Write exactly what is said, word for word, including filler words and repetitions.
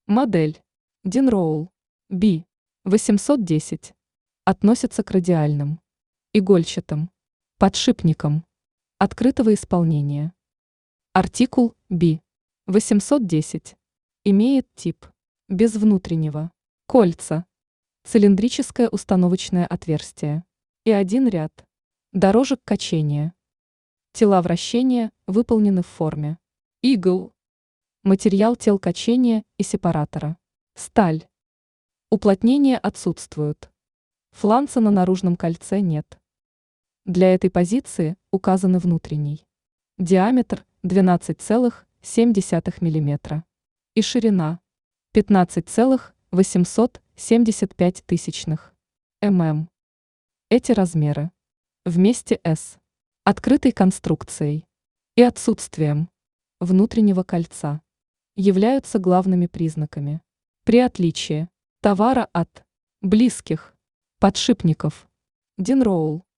Модель Динроул би восемьсот десять относится к радиальным, игольчатым, подшипникам открытого исполнения. Артикул би восемьсот десять имеет тип без внутреннего кольца, цилиндрическое установочное отверстие и один ряд дорожек качения. Тела вращения выполнены в форме игл. Материал тел качения и сепаратора – сталь. Уплотнения отсутствуют. Фланца на наружном кольце нет. Для этой позиции указаны внутренний диаметр двенадцать целых семь десятых миллиметра и ширина пятнадцать целых восемьсот семьдесят пять тысячных мм. Эти размеры вместе с открытой конструкцией и отсутствием внутреннего кольца являются главными признаками при отличии товара от близких подшипников Динроул.